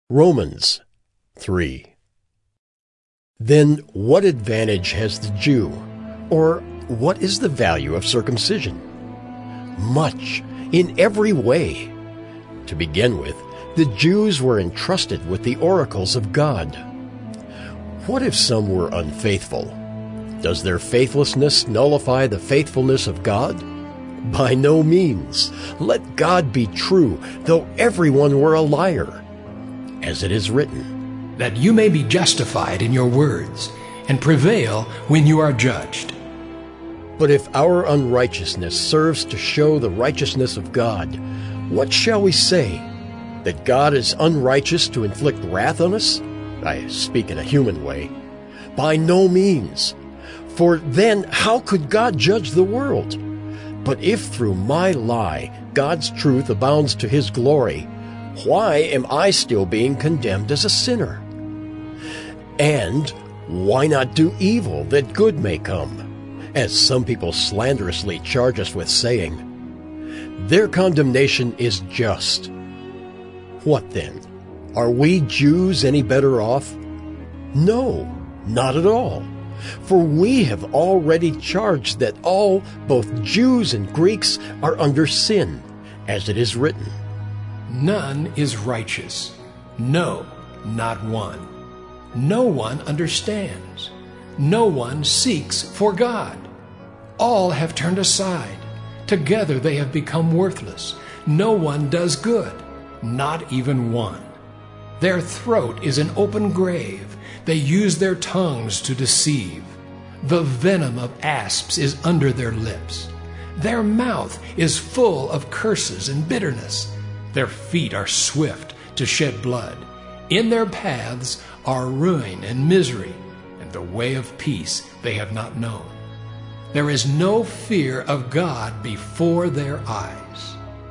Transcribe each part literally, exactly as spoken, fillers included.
Romans three. Then what advantage has the Jew, or what is the value of circumcision? Much, in every way. To begin with, the Jews were entrusted with the oracles of God. What if some were unfaithful? Does their faithlessness nullify the faithfulness of God? By no means. Let God be true, though everyone were a liar. As it is written, that you may be justified in your words, and prevail when you are judged. But if our unrighteousness serves to show the righteousness of God, what shall we say? That God is unrighteous to inflict wrath on us? I speak in a human way. By no means. For then how could God judge the world? But if through my lie God's truth abounds to his glory, why am I still being condemned as a sinner? And why not do evil that good may come? As some people slanderously charge us with saying, their condemnation is just. What then? Are we Jews any better off? No, not at all. For we have already charged that all, both Jews and Greeks, are under sin, as it is written. None is righteous. No, not one. No one understands. No one seeks for God. All have turned aside. Together they have become worthless. No one does good, not even one. Their throat is an open grave. They use their tongues to deceive. The venom of asps is under their lips. Their mouth is full of curses and bitterness. Their feet are swift to shed blood. In their paths are ruin and misery, and the way of peace they have not known. There is no fear of God before their eyes.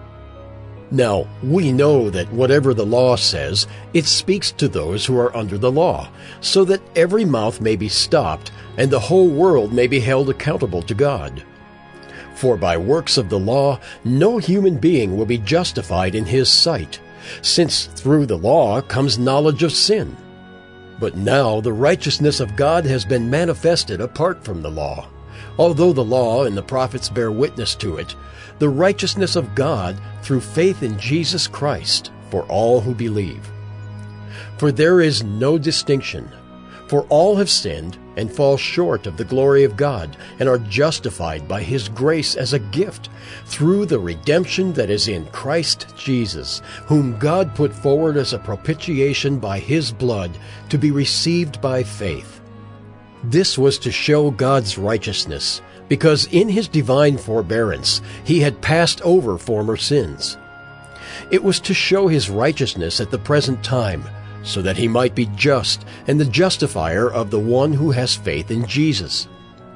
Now, we know that whatever the law says, it speaks to those who are under the law, so that every mouth may be stopped, and the whole world may be held accountable to God. For by works of the law, no human being will be justified in his sight, since through the law comes knowledge of sin. But now the righteousness of God has been manifested apart from the law. Although the law and the prophets bear witness to it, the righteousness of God through faith in Jesus Christ for all who believe. For there is no distinction, for all have sinned and fall short of the glory of God, and are justified by his grace as a gift, through the redemption that is in Christ Jesus, whom God put forward as a propitiation by his blood, to be received by faith. This was to show God's righteousness, because in his divine forbearance he had passed over former sins. It was to show his righteousness at the present time, so that he might be just and the justifier of the one who has faith in Jesus.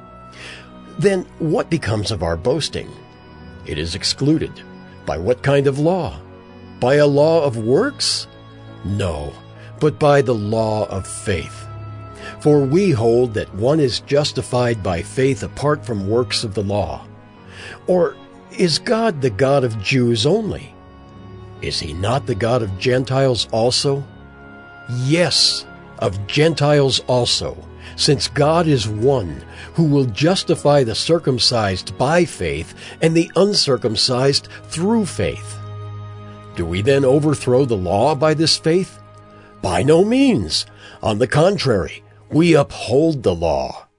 Then what becomes of our boasting? It is excluded. By what kind of law? By a law of works? No, but by the law of faith. For we hold that one is justified by faith apart from works of the law. Or is God the God of Jews only? Is he not the God of Gentiles also? Yes, of Gentiles also, since God is one, who will justify the circumcised by faith and the uncircumcised through faith. Do we then overthrow the law by this faith? By no means. On the contrary, we uphold the law.